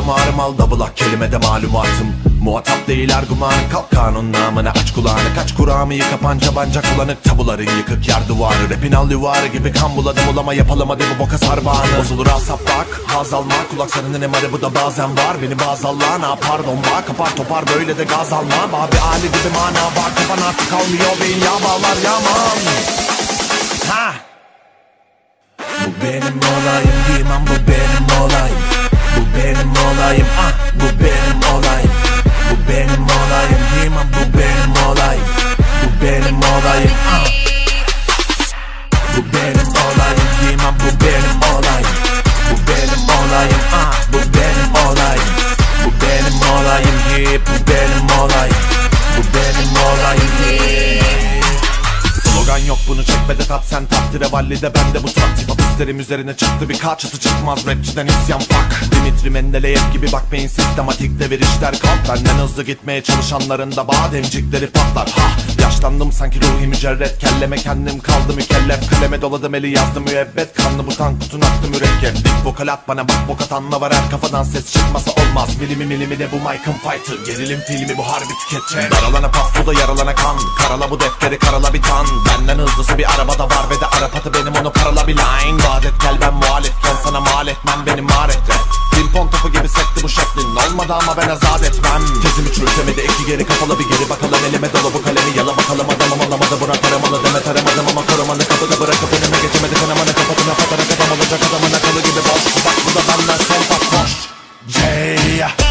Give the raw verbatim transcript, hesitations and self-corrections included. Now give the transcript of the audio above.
Karım ağrım al double hak kelimede malumatım. Muhatap değil argüman, kalk kanun namına aç kulağını. Kaç kuramı yıka panca banca kullanık. Tabuların yıkık yer duvarı. Rapin al yuvarı gibi kan buladım ulama. Yapalım hadi bu boka sarbanı. Bozulur asap bak, haz alma. Kulak sarının emarı bu da bazen var. Beni baz Allah ne pardon bak. Kapar topar böyle de gaz alma. Babi Ali gibi mana var. Kafan artık kalmıyor beyin yağ bağlar yaman. Ha! Bu benim olayım giymem, bu benim olayım. Bu benim olayım, ah bu benim olayım. Bu benim olayım giymem, bu benim olayım. Bu benim olayım, ah. Bu benim olayım giymem, bu benim olayım. Bu benim olayım, ah bu benim olayım. Bu benim olayım giy, bu benim olayım. Bu benim olayım giy. Slogan yok bunu çek ve de tat sen takdire vallide bende bu taktik. Hapislerim üzerine çıktı bir çatı çıkmaz rapçiden isyan fuck. Dimitri Mendeleyev gibi bakmayın sistematik devir işler kalk. Benden hızlı gitmeye çalışanların da bademcikleri patlar. Ha yaşlandım sanki ruhi mücerret. Kelleme kendim kaldı mükellef. Kaleme doladım eli yazdım müebbet. Kanlı bu tank kutun attı mürekkep. Dik vokal at bana bak bok atanla var her kafadan ses çıkmasa olmaz. Milimi milimi de bu Mike'ın fight'ı. Gerilim filmi bu harbi tüketecek. Daralana pas bu da yaralana kan. Karala bu defteri karala bir tan. Benden hızlısı bir arabada var ve de arapatı benim onu karala bir line. Vaat et gel ben muhalefken sana mal etmem benim marette. Pimpon topu gibi sekti bu şeklin olmadı ama ben azat etmem. Tezimi çürütemedi iki geri kapalı bir geri bakalım elime dolu bu kalemi yala bakalım adamım alamadı bırak aramalı demet aramadım ama korumanı kapıda bırakıp önüme geçemedi kanamanı kapatına patana kadam olacak adamın akalı gibi boş. Bak bu da benden son pat boş. Yeah.